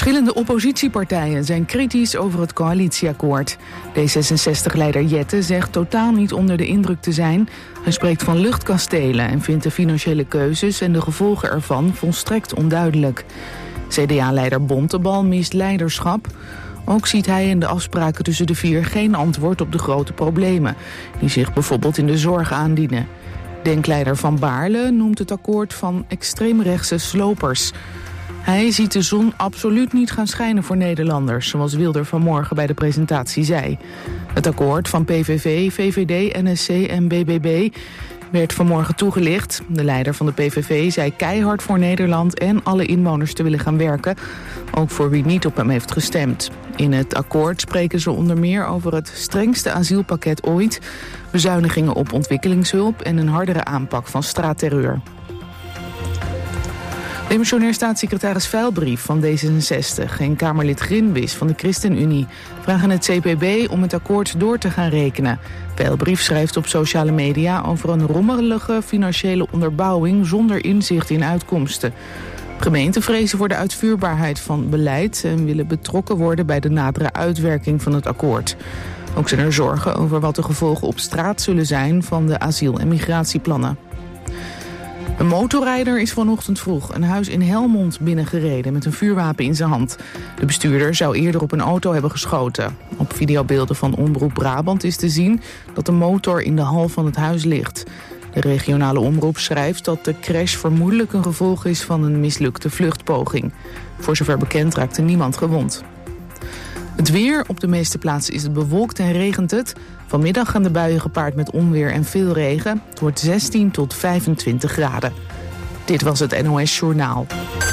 Verschillende oppositiepartijen zijn kritisch over het coalitieakkoord. D66-leider Jette zegt totaal niet onder de indruk te zijn. Hij spreekt van luchtkastelen en vindt de financiële keuzes en de gevolgen ervan volstrekt onduidelijk. CDA-leider Bontebal mist leiderschap. Ook ziet hij in de afspraken tussen de vier geen antwoord op de grote problemen, die zich bijvoorbeeld in de zorg aandienen. Denkleider Van Baarle noemt het akkoord van extreemrechtse slopers. Hij ziet de zon absoluut niet gaan schijnen voor Nederlanders, zoals Wilder vanmorgen bij de presentatie zei. Het akkoord van PVV, VVD, NSC en BBB werd vanmorgen toegelicht. De leider van de PVV zei keihard voor Nederland en alle inwoners te willen gaan werken, ook voor wie niet op hem heeft gestemd. In het akkoord spreken ze onder meer over het strengste asielpakket ooit, bezuinigingen op ontwikkelingshulp en een hardere aanpak van straatterreur. Demissionair staatssecretaris Veilbrief van D66 en Kamerlid Grinwis van de ChristenUnie vragen het CPB om het akkoord door te gaan rekenen. Veilbrief schrijft op sociale media over een rommelige financiële onderbouwing zonder inzicht in uitkomsten. Gemeenten vrezen voor de uitvoerbaarheid van beleid en willen betrokken worden bij de nadere uitwerking van het akkoord. Ook zijn er zorgen over wat de gevolgen op straat zullen zijn van de asiel- en migratieplannen. Een motorrijder is vanochtend vroeg een huis in Helmond binnengereden met een vuurwapen in zijn hand. De bestuurder zou eerder op een auto hebben geschoten. Op videobeelden van Omroep Brabant is te zien dat de motor in de hal van het huis ligt. De regionale omroep schrijft dat de crash vermoedelijk een gevolg is van een mislukte vluchtpoging. Voor zover bekend raakte niemand gewond. Het weer, op de meeste plaatsen is het bewolkt en regent het. Vanmiddag gaan de buien gepaard met onweer en veel regen. Het wordt 16 tot 25 graden. Dit was het NOS Journaal.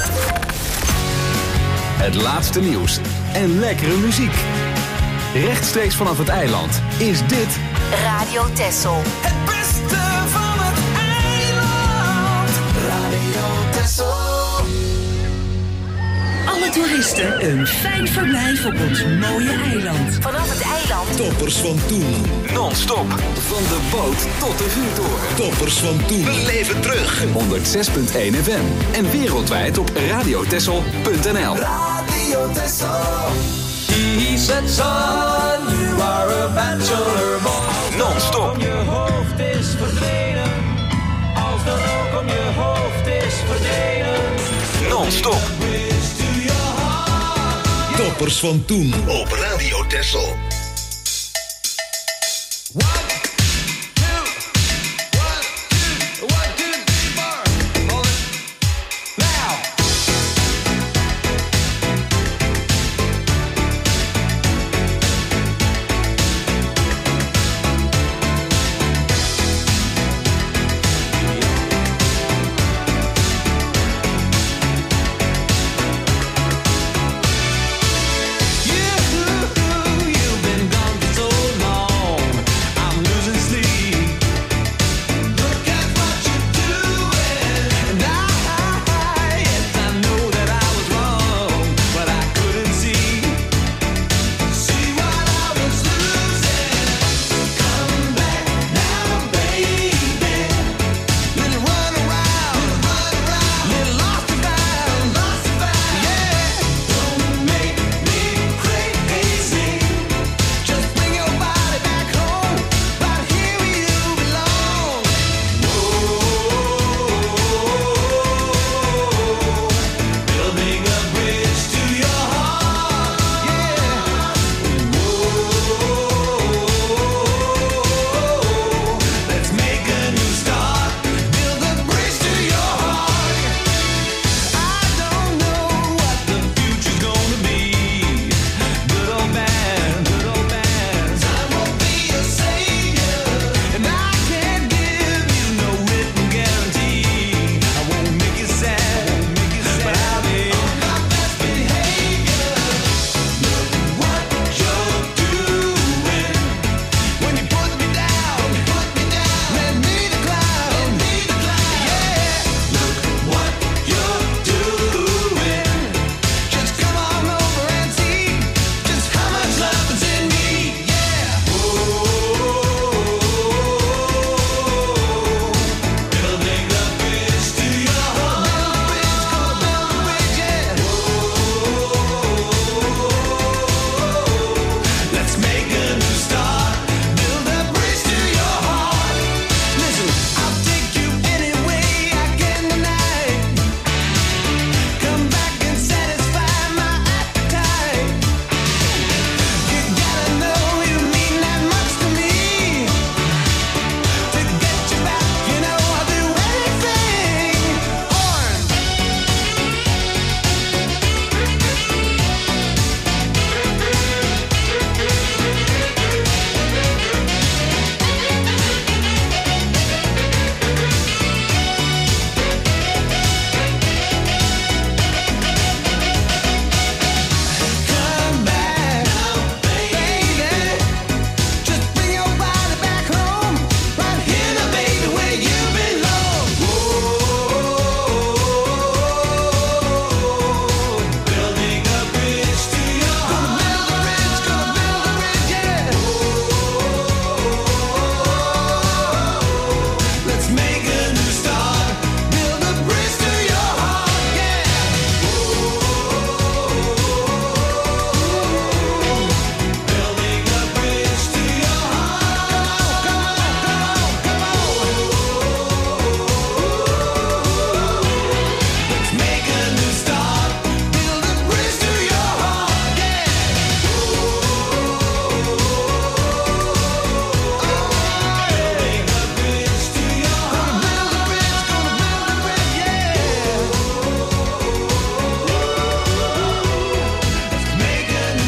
Het laatste nieuws en lekkere muziek. Rechtstreeks vanaf het eiland is dit Radio Texel. Het beste van het eiland. Radio Texel. Alle toeristen een fijn verblijf op ons mooie eiland. Vanaf het eiland. Toppers van toen. non-stop van de boot tot de vuurtoren. Toppers van toen. We leven terug. 106.1 FM en wereldwijd op radiotessel.nl. Radio Texel. He said, son, you are a bachelor boy. Non-stop. Als je hoofd is verdwenen, als de rook om je hoofd is verdwenen. Non-stop. Toppers van toen op Radio Texel. You've been gone for so long. I'm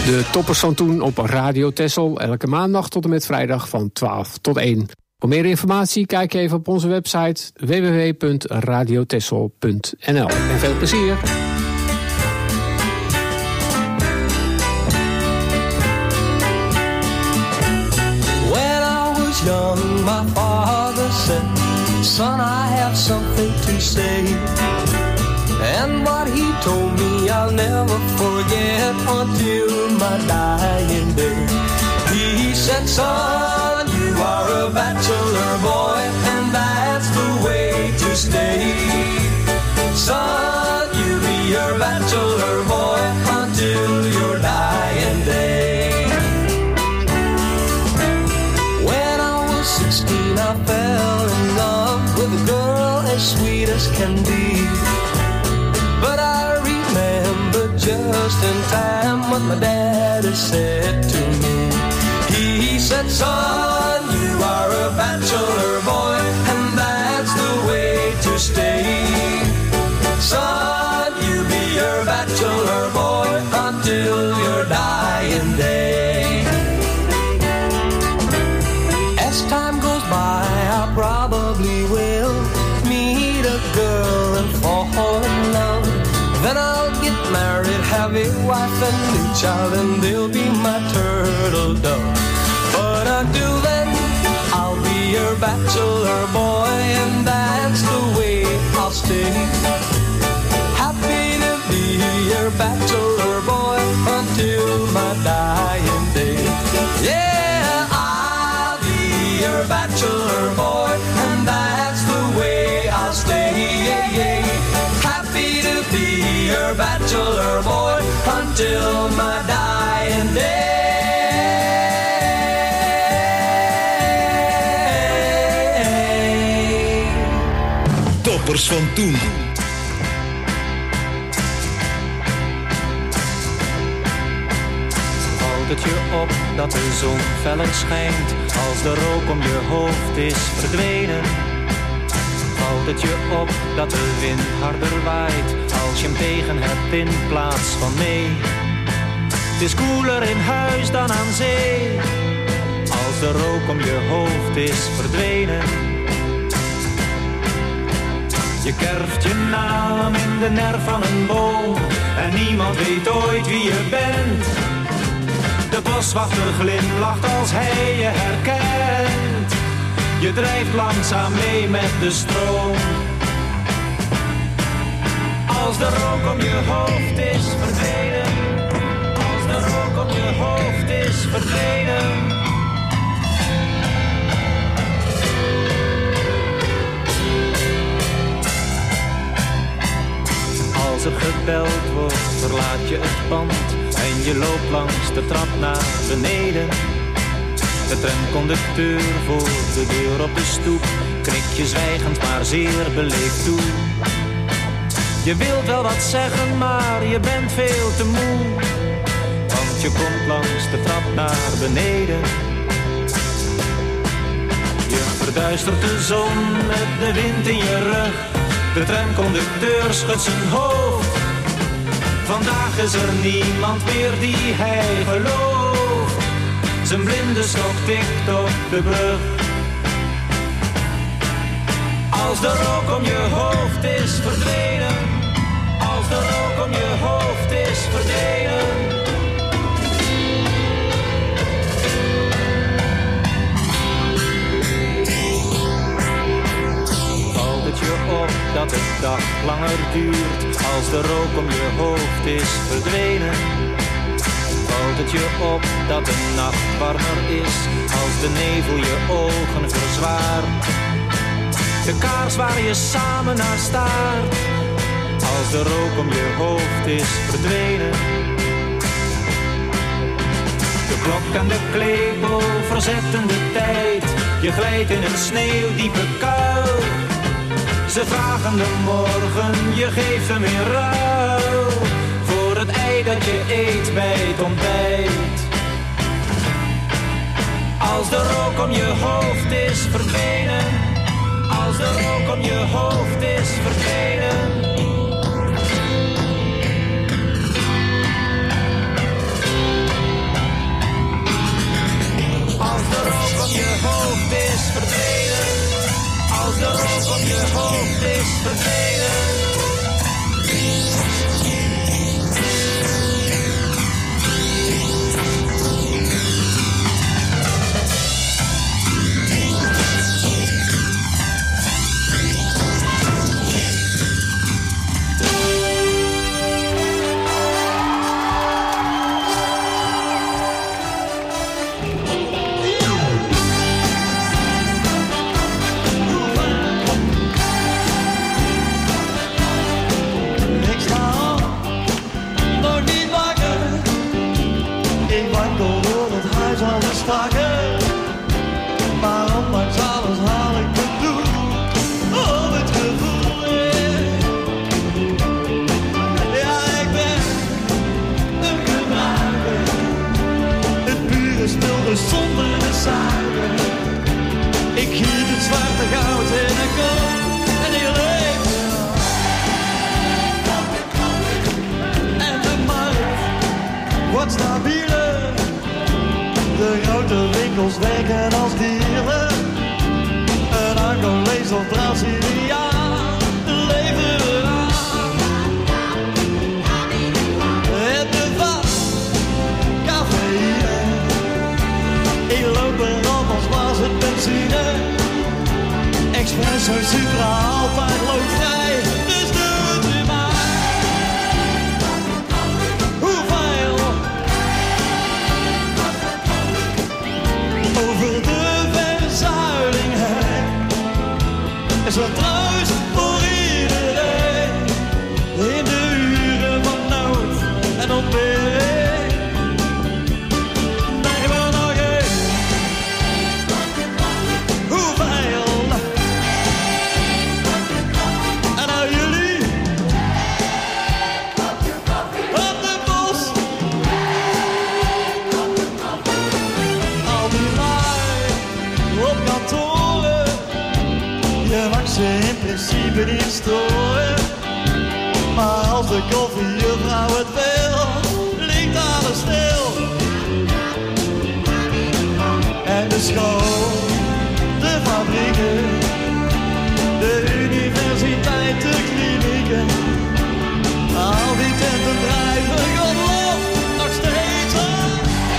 De toppers van toen op Radio Texel, elke maandag tot en met vrijdag van 12 tot 1. Voor meer informatie kijk even op onze website www.radiotexel.nl. En veel plezier! When I was young, my father said, son, I have something to say. And what he told me I'll never forget until my dying day. He said, son, you are a bachelor boy, and that's the way to stay. Son, you be your bachelor boy until your dying day. When I was 16, I fell in love with a girl as sweet as can be. But I remember just in time what my daddy said to me. He said, son, you are a bachelor boy, and that's the way to stay. Son, you be your bachelor boy until your dying day. As time goes by, I probably will meet a girl and fall in love. Then I'll get married, have a wife and a child, and they'll be my turtle dove. But until then, I'll be your bachelor boy, and that's the way I'll stay. Happy to be your bachelor boy until my dying day. Yeah, I'll be your bachelor boy, and that's the way I'll stay. Yeah, yeah. Happy to be your bachelor boy until my dying day. Toppers van toen. Valt het je op dat de zon feller schijnt als de rook om je hoofd is verdwenen? Valt het je op dat de wind harder waait als je hem tegen hebt in plaats van mee? Het is koeler in huis dan aan zee als de rook om je hoofd is verdwenen. Je kerft je naam in de nerf van een boom en niemand weet ooit wie je bent. De boswachter glimlacht als hij je herkent. Je drijft langzaam mee met de stroom. Als de rook om je hoofd is verdwenen. Als de rook om je hoofd is verdwenen. Als er gebeld wordt, verlaat je het pand en je loopt langs de trap naar beneden. De tramconducteur voor de deur op de stoep knikt je zwijgend maar zeer beleefd toe. Je wilt wel wat zeggen, maar je bent veel te moe, want je komt langs de trap naar beneden. Je verduistert de zon met de wind in je rug. De tramconducteur schudt zijn hoofd. Vandaag is er niemand meer die hij gelooft. Zijn blinde stok tikt op de brug. Als de rook om je hoofd is verdwenen. Als de rook om je hoofd is verdwenen. Valt het je op dat de dag langer duurt als de rook om je hoofd is verdwenen? Valt het je op dat de nacht warmer is als de nevel je ogen verzwaart? De kaars waar je samen naar staart als de rook om je hoofd is verdwenen. De klok en de klepel verzetten de tijd. Je glijdt in een sneeuwdiepe kuil. Ze vragen de morgen, je geeft hem in ruil voor het ei dat je eet bij het ontbijt. Als de rook om je hoofd is verdwenen. Als de rook om je hoofd is verdwenen. verdwenen. Maar ondanks alles haal ik het doel. Oh, het gevoel, ja, ik ben een gebruiker. Het pure spul dus zonder de suiker. Ik giet het zwarte goud in een koop en ik leef eraf. En de markt wordt stabieler. De grote winkels werken als dealer. Een Angolees of Braziliaan leveren aan. Het de vast cafeïne. Ik loop erop als was het benzine. Espresso Supra altijd loopvrij. Dus doe het nu maar. Hoeveel? Over de verzuiling heen is er troost voor iedereen. In de uren van nood en ontbering. Neem er nog één. Hoeveel? En nou jullie op de bos. Al die op kantoren, je mag ze in principe niet storen. Maar als de koffiejuffrouw het wil, ligt alles stil. En de school, de fabrieken, de universiteit, de klinieken. Al die tenten drijven, godlof, nog steeds aan.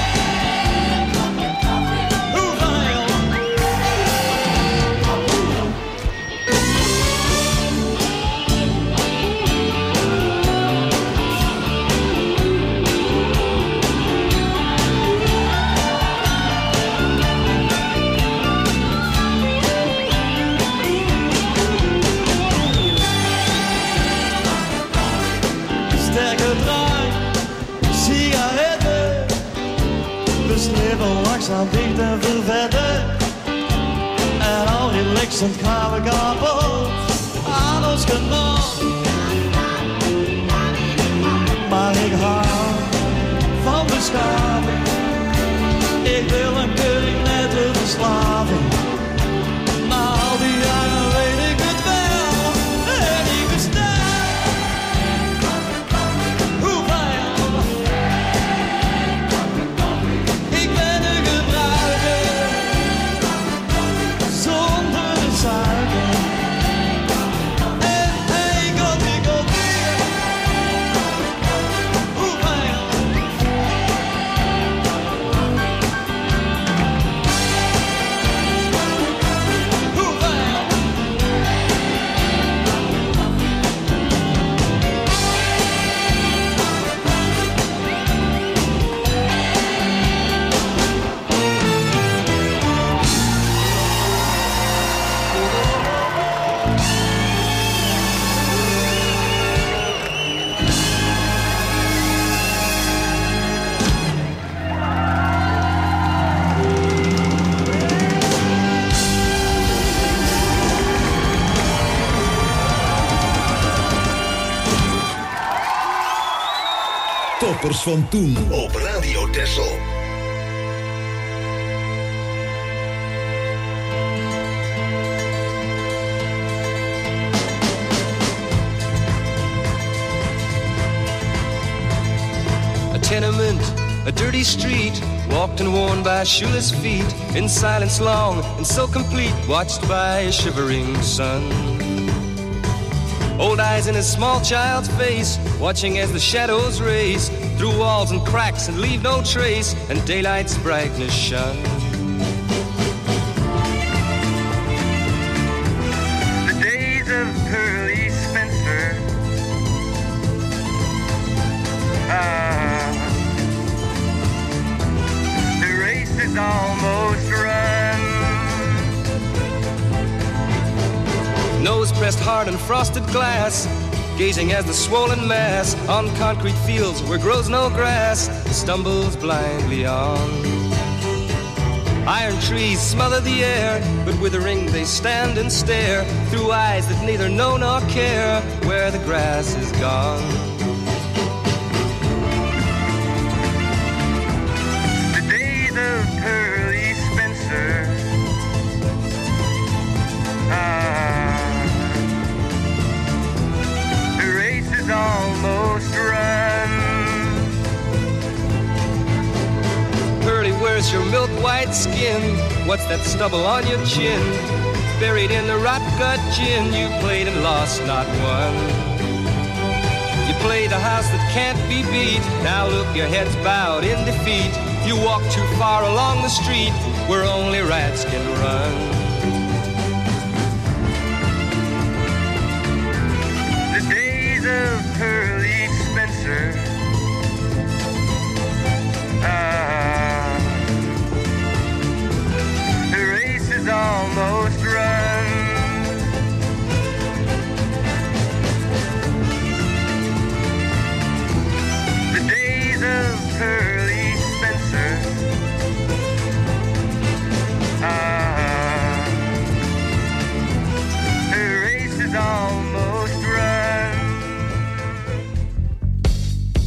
Langzaam dicht en vervetten. En al relaxend gaan we kapot aan ons genot. Maar ik hou van beschaving. Ik wil een keurig nette verslaving. Na al die jaren weet ik het wel. En ik bestel. Hoeveel? Ik ben een gebruiker. Zonder de suiker. En hey, koffie, koffie. Hoeveel? Toppers van toen op Radio Texel. A tenement, a dirty street, walked and worn by shoeless feet, in silence long and so complete, watched by a shivering sun. Old eyes in a small child's face, watching as the shadows race through walls and cracks and leave no trace, and daylight's brightness shine. The days of Pearly Spencer, the race is almost run. Nose pressed hard on frosted glass, gazing as the swollen mass on concrete fields where grows no grass stumbles blindly on. Iron trees smother the air, but withering they stand and stare through eyes that neither know nor care where the grass is gone. The days of Pearly Spencer, the race is almost run. Pearly, where's your milk white skin? What's that stubble on your chin? Buried in the rot gut gin, you played and lost, not won. You played a house that can't be beat. Now look, your head's bowed in defeat. You walk too far along the street where only rats can run. The days of Pearly Spencer, the race is almost run. The days of Pearly Spencer, the race is almost run.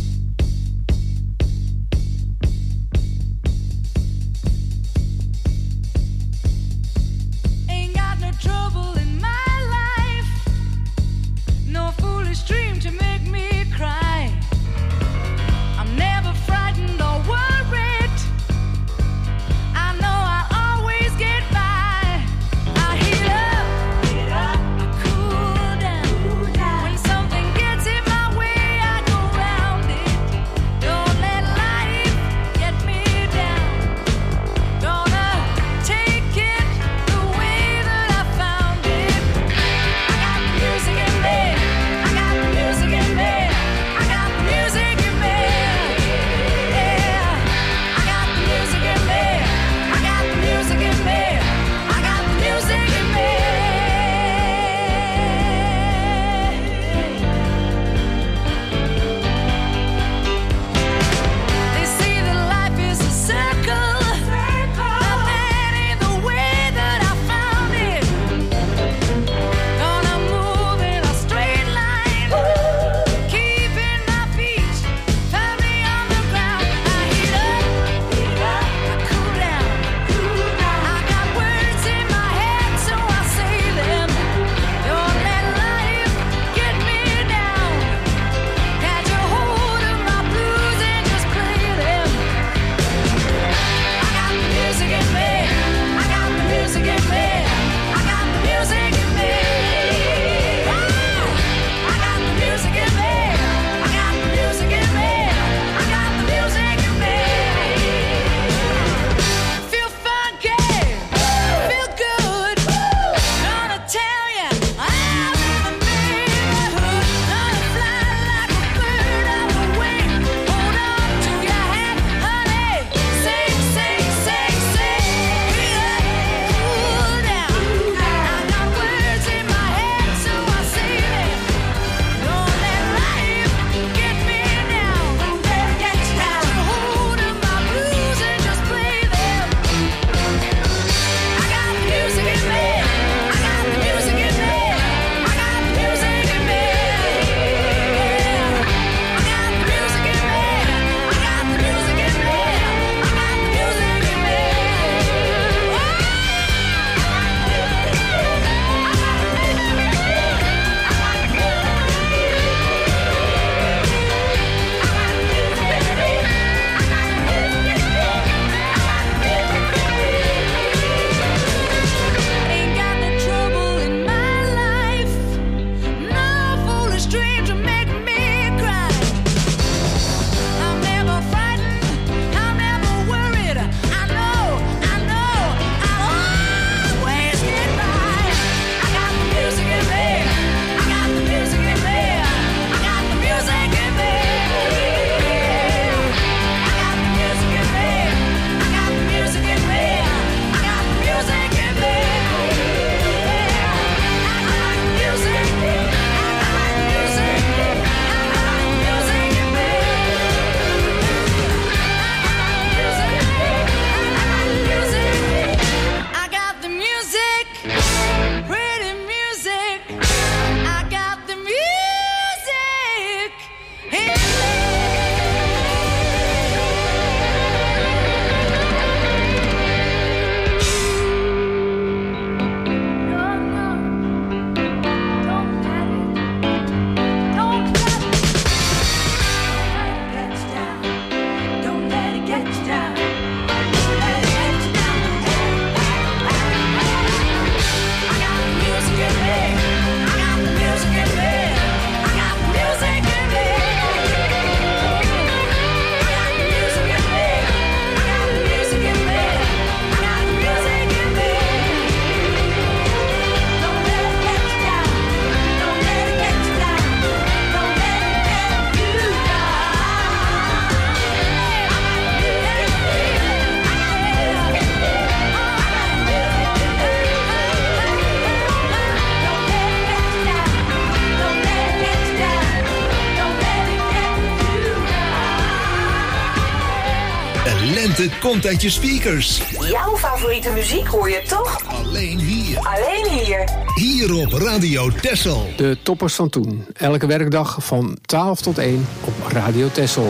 De lente komt uit je speakers. Jouw favoriete muziek hoor je toch? Alleen hier. Alleen hier. Hier op Radio Texel. De toppers van toen. Elke werkdag van 12 tot 1 op Radio Texel.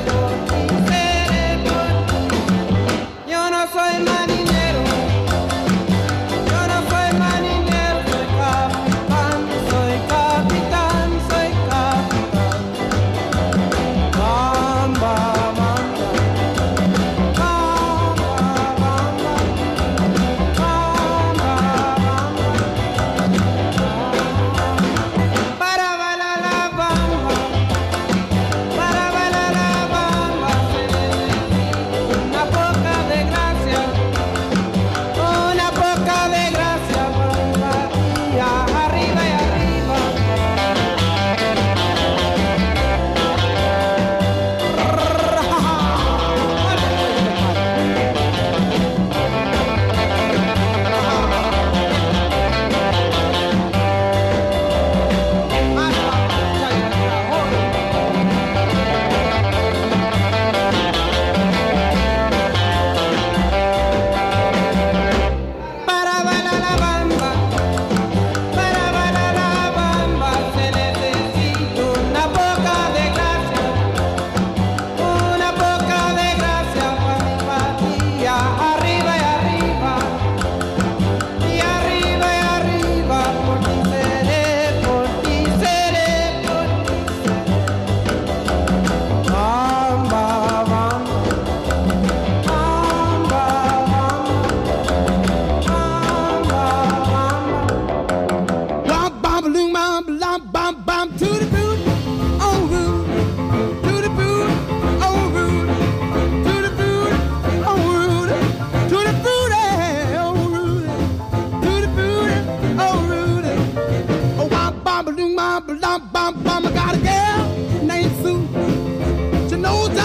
Yo no soy marinero.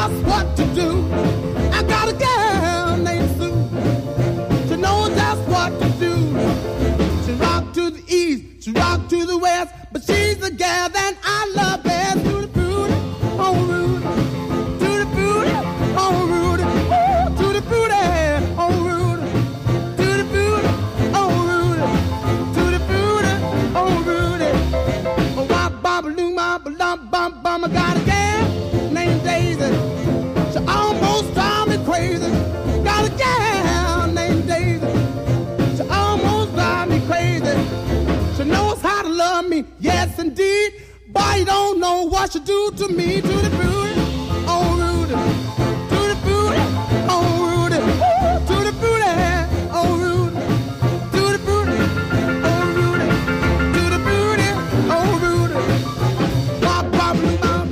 just what to do. I got a girl named Sue. She knows just what to do. She rock to the east, she rock to the west, but she's the gal that I love best. To the booty, oh Rudy, to the booty, oh Rudy, ooh, to the booty, oh Rudy, to the booty, oh Rudy, to the booty, oh Rudy. Oh, bop, bop, loo, bop, bop, bop, bop. I got a gal named Daisy. She almost drive me crazy. Got a gal named Daisy. She almost drive me crazy. She knows how to love me, yes indeed. Boy, you don't know what she do to me. To the booty, oh Rudy, to the booty, oh Rudy, ooh, to the booty, oh Rudy, to the booty, oh Rudy, to the booty, oh Rudy. Bop, bop, bop.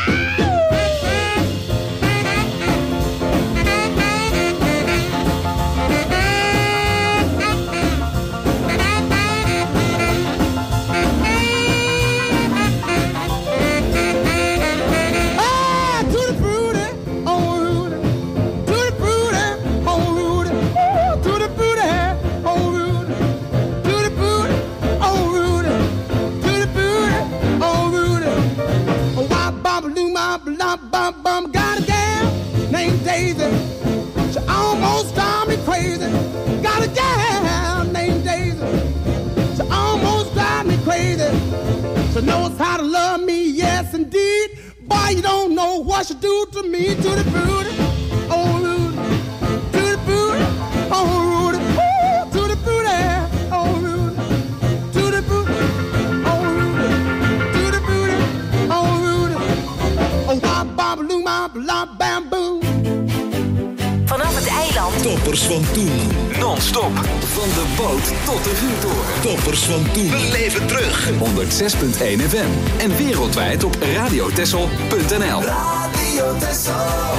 Got a gal named Daisy. She almost drive me crazy. Got a gal named Daisy. She almost drive me crazy. She knows how to love me, yes indeed. Boy, you don't know what she do to me. To the booty, oh Rudy, to the booty, oh Rudy, ooh, to the booty, oh Rudy, to the booty, oh Rudy, to the booty, oh Rudy. Oh, bop, bop, loom, bop, lop, bamboo. Vanaf het eiland. Toppers van toen. Non-stop. Van de boot tot de vuurtoren. Toppers van toen. Beleef het terug. 106.1 FM. En wereldwijd op radiotessel.nl. Radio Tessel.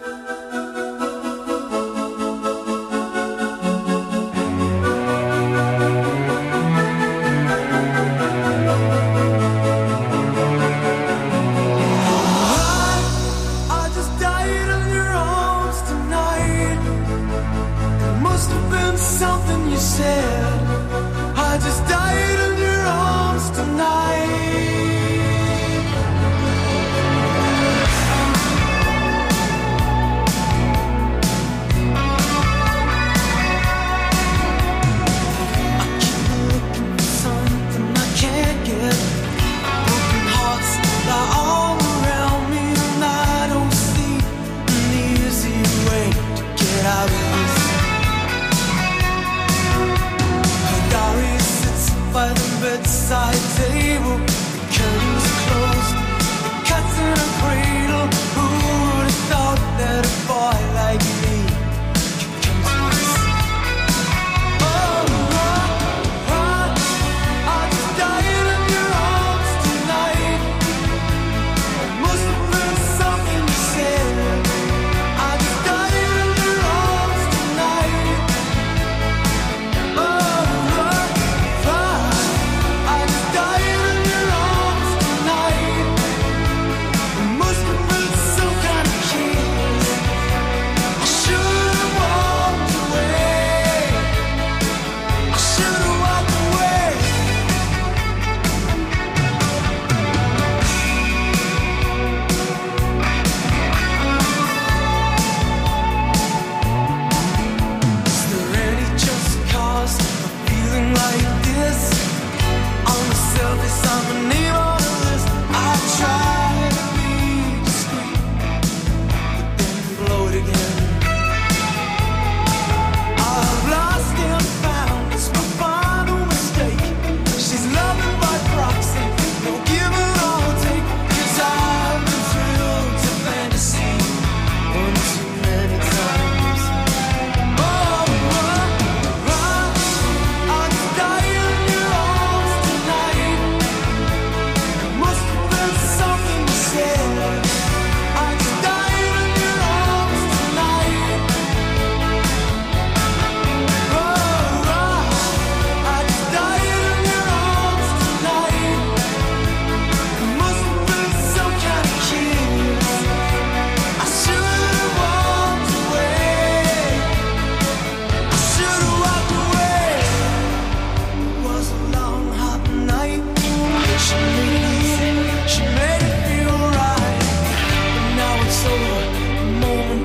Something you said, I just died in your arms tonight.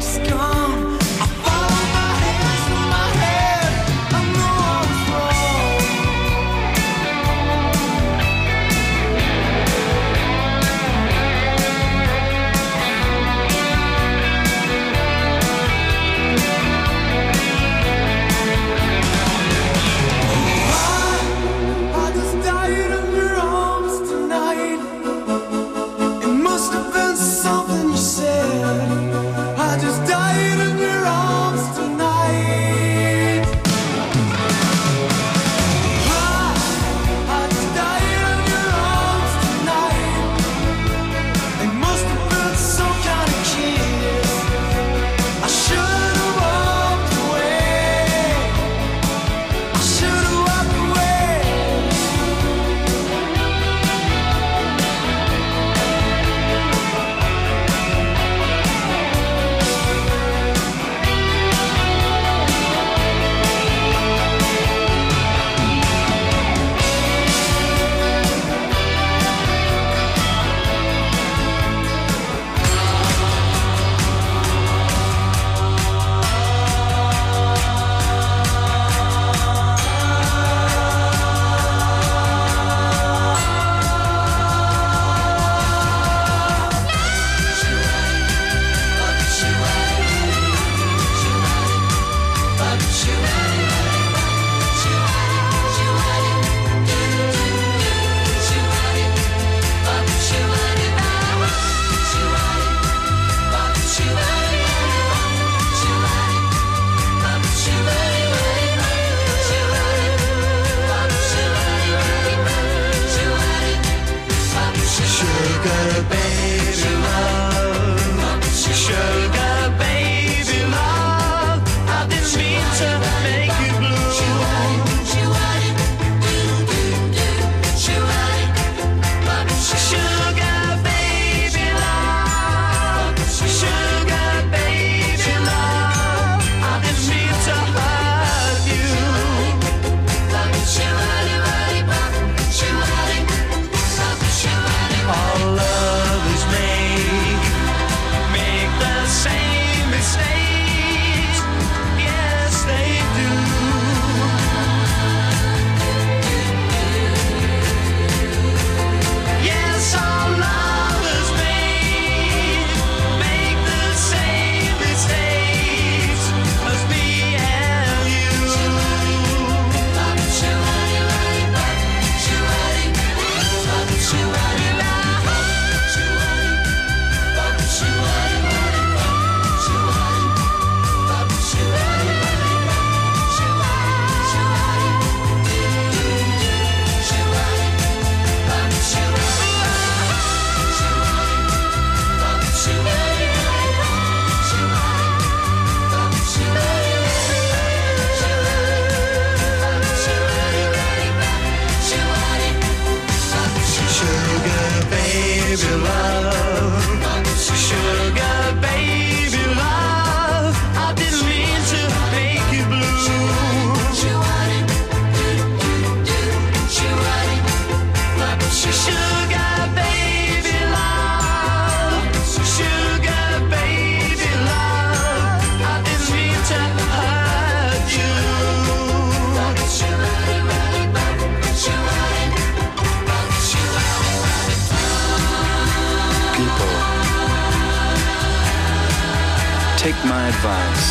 Take my advice.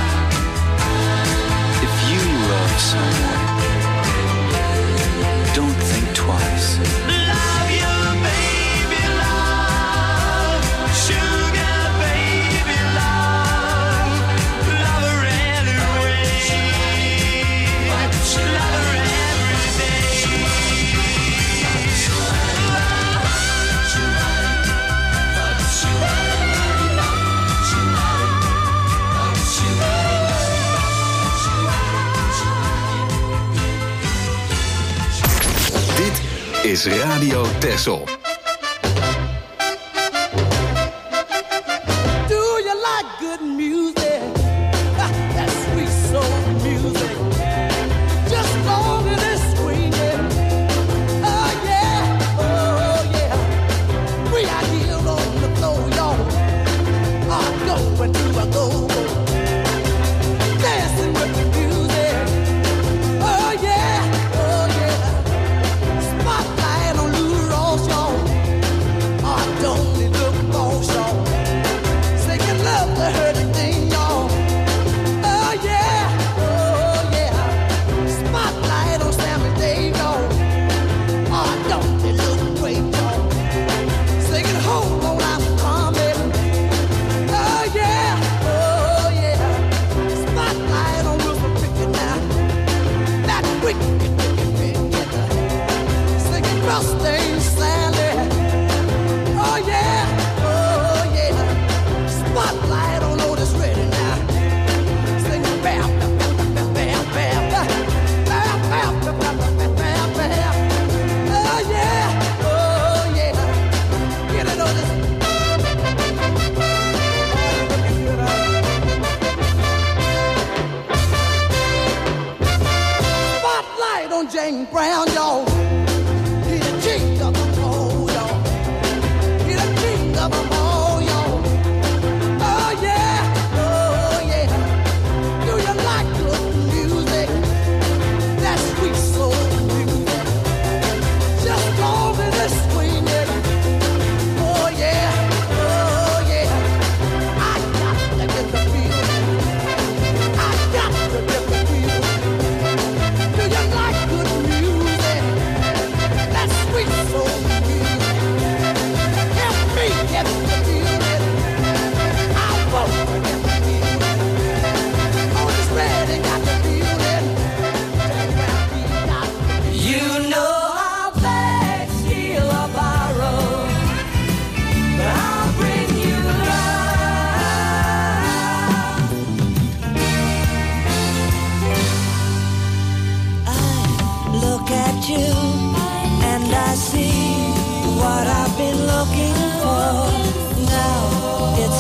If you love someone, don't think twice. Love you, baby, love. Sugar, baby, love. Love her anyway. Love her every day. Dit is Radio Texel. Do you like good music? That sweet soul music. Just long as it's swinging. Oh yeah, oh yeah. We are here on the floor, y'all. I'm going to a go.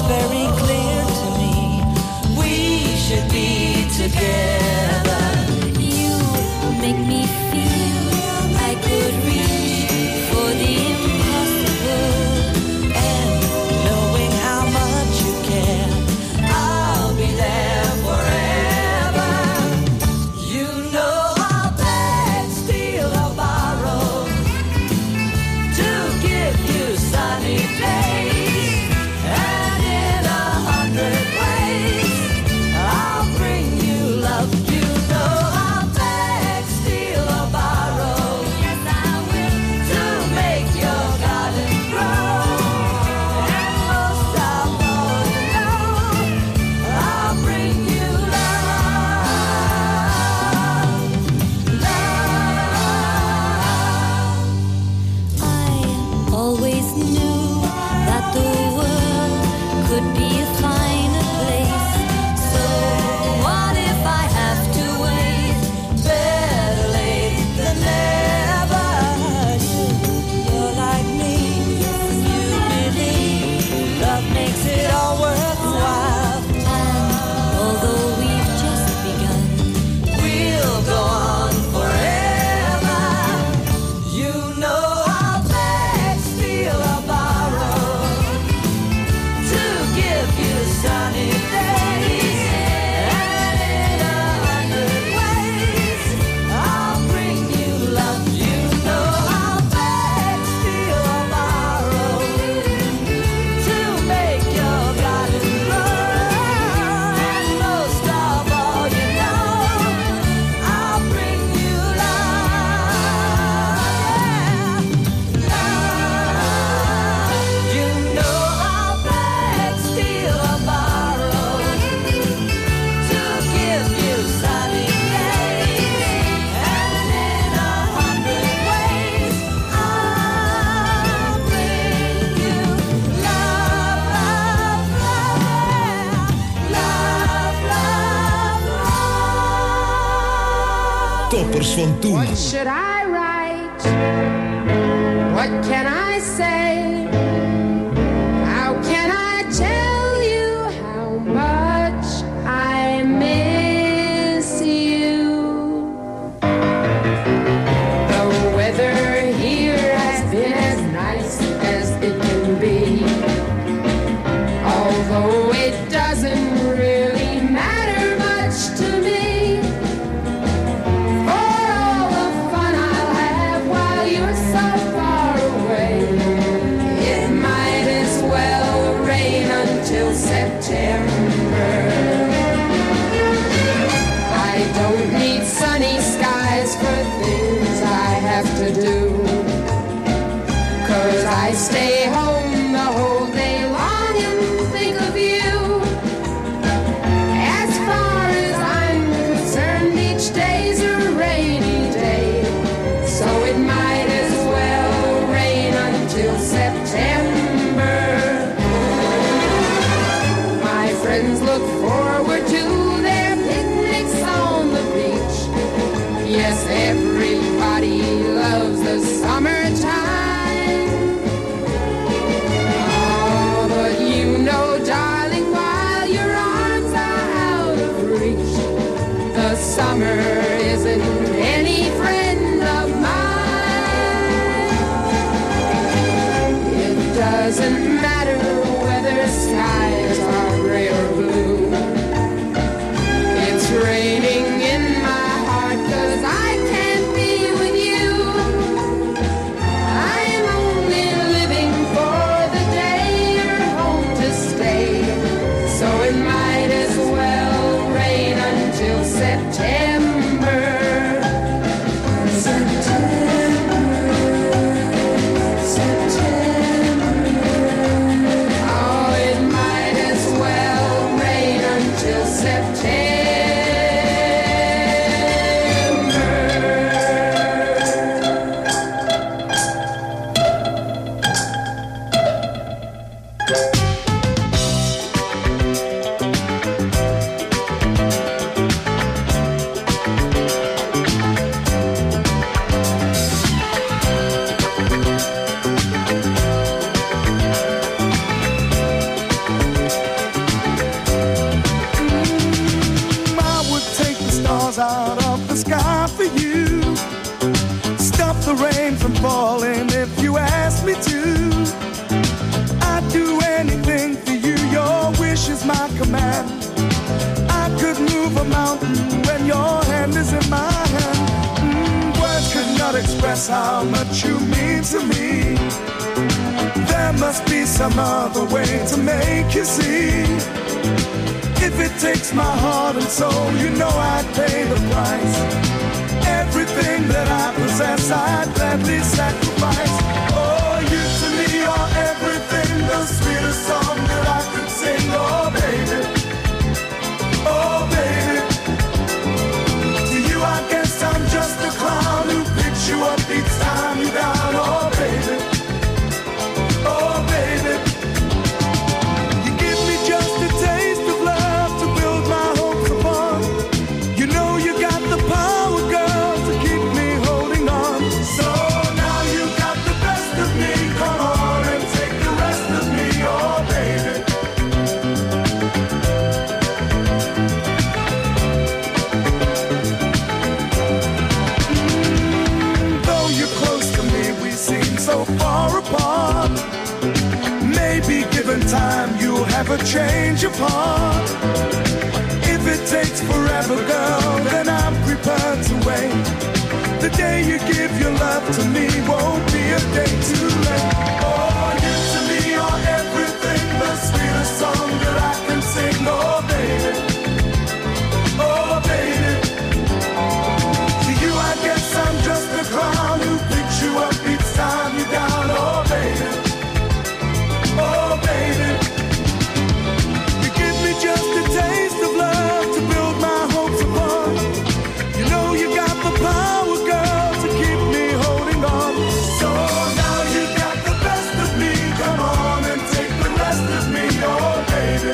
very clear to me. We should be together. You make me feel I could reach for the impossible. And knowing how much you care, I'll be there forever. You know I'll beg, steal or borrow to give you sunny days. And in 100 ways, I'll bring you love. You know I'll beg, steal or borrow. Yes, I will. To make your garden grow. And most of all, you know, I'll bring you love. I always knew that the world could be a finer place. So what if I have to wait? Better late than never. You're like me, you believe love makes it all worthwhile. And although we've just begun, we'll go on forever. You know I'll beg, steal or borrow to give you sunny days. And in 100 ways, I'll bring you love. You know I'll beg, steal or borrow to make your garden grow. And most of all, you know, I'll bring you love. You know I'll beg, steal or borrow to give you sunny days. And in 100 ways, I'll bring you love, love, love, love. Toppers van toen. What should I write? What can I say? How can I tell you how much I miss you? The weather here has been as nice as it can be. Although it doesn't really matter much to me. For all the fun I'll have while you're so far away, it might as well rain until September. I don't need sunny skies for things I have to do, 'cause I stay home the whole day long and think of you. As far as I'm concerned, each day's a rainy day, so it might as well rain until September. My friends look forward to their picnics on the beach. Yes, everybody loves the summertime. Oh, but you know, darling, while your arms are out of reach, the summer isn't any friend of mine. It doesn't matter whether skies are gray or blue. It's raining in my heart 'cause I can't be with you. I'm only living for the day you're home to stay, so it might as well rain until September. September, September. Oh, it might as well rain until September. mountain when your hand is in my hand. Words could not express how much you mean to me. There must be some other way to make you see. If it takes my heart and soul, you know I'd pay the price. Everything that I possess, I'd gladly sacrifice. Oh, you to me are everything, the sweetest song that I could sing. Oh, baby, oh, baby. To you, I guess I'm just a clown who picks you up each time you're down. Oh, baby, oh, baby. You give me just a taste of love to build my hopes upon. You know you got the power, girl, to keep me holding on. So now you got the best of me. Come on and take the rest of me, oh baby. Though you're close to me, we seem so far apart. Maybe given time, you'll have a change of heart. If it takes forever, girl, then I'm prepared to wait. The day you give your love to me won't be a day too late. Oh, you to me are everything, the sweetest song that I can sing. Oh, baby, oh, baby. To you, I guess I'm just a clown who picks you up each time you're down. Oh, baby, oh, baby. You give me just a taste of love to build my hopes upon. You know you got the power, girl, to keep me holding on. So now you got the best of me. Come on and take the rest of me, oh baby.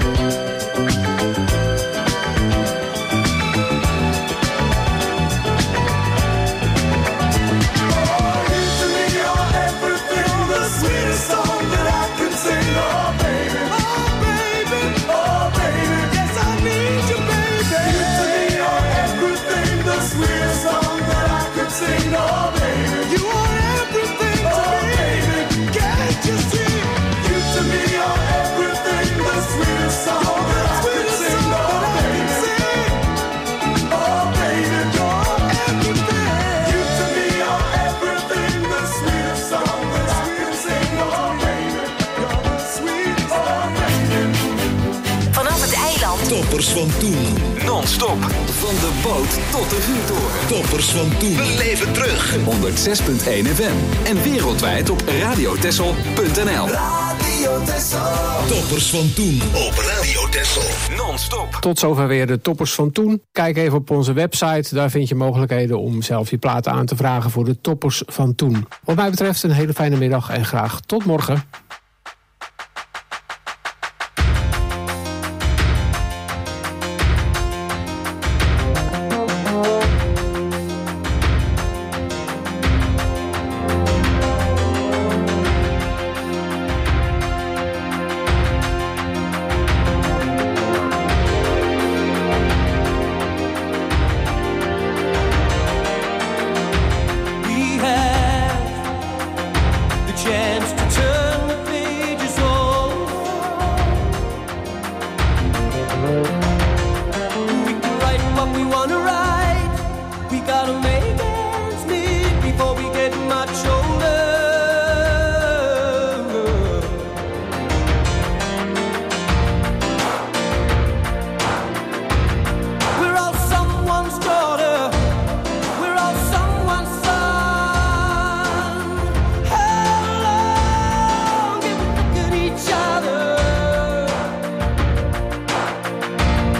Oh, you to me are everything, the sweetest song that I can sing, oh baby. Oh baby, oh baby, yes I need you, baby. You to me are everything, the sweetest song that I could sing, oh baby. You are everything to me, can't you see? You to me are everything, the sweetest song that I could sing, oh baby. Oh baby, you're everything. You to me are everything, the sweetest song that I could sing, oh baby. You're the sweetest, oh baby. Vanaf het eiland. Toppers van toen. Non-stop. Van de boot tot de vuurtoren. Toppers van toen. Beleef het terug. 106.1 FM. En wereldwijd op radiotessel.nl. Radio Texel. Toppers van toen op Radio Texel. Non-stop. Tot zover weer de toppers van toen. Kijk even op onze website. Daar vind je mogelijkheden om zelf je platen aan te vragen voor de toppers van toen. Wat mij betreft een hele fijne middag en graag tot morgen. We have the chance to turn the pages over. We can write what we want to write. We gotta make ends meet before we get much older. We're all someone's daughter. We're all someone's son. How long can we look at each other?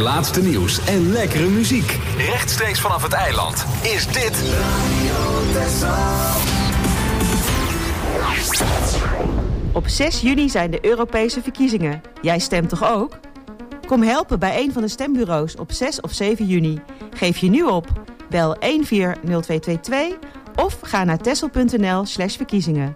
laatste nieuws en lekkere muziek. Rechtstreeks vanaf het eiland is dit Op 6 juni zijn de Europese verkiezingen. Jij stemt toch ook? Kom helpen bij een van de stembureaus op 6 of 7 juni. Geef je nu op. Bel 140222 of ga naar texel.nl/verkiezingen.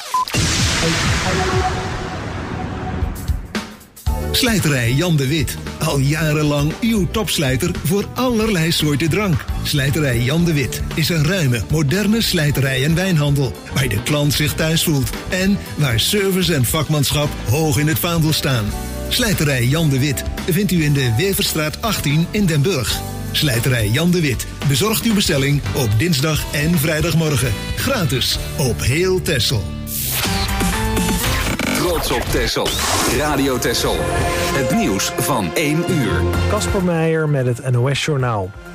Slijterij Jan de Wit. Al jarenlang uw topslijter voor allerlei soorten drank. Slijterij Jan de Wit is een ruime, moderne slijterij en wijnhandel. Waar de klant zich thuis voelt. En waar service en vakmanschap hoog in het vaandel staan. Slijterij Jan de Wit vindt u in de Weverstraat 18 in Den Burg. Slijterij Jan de Wit bezorgt uw bestelling op dinsdag en vrijdagmorgen. Gratis op heel Texel. Trots op Texel. Radio Texel. Het nieuws van 1 uur. Kasper Meijer met het NOS-journaal.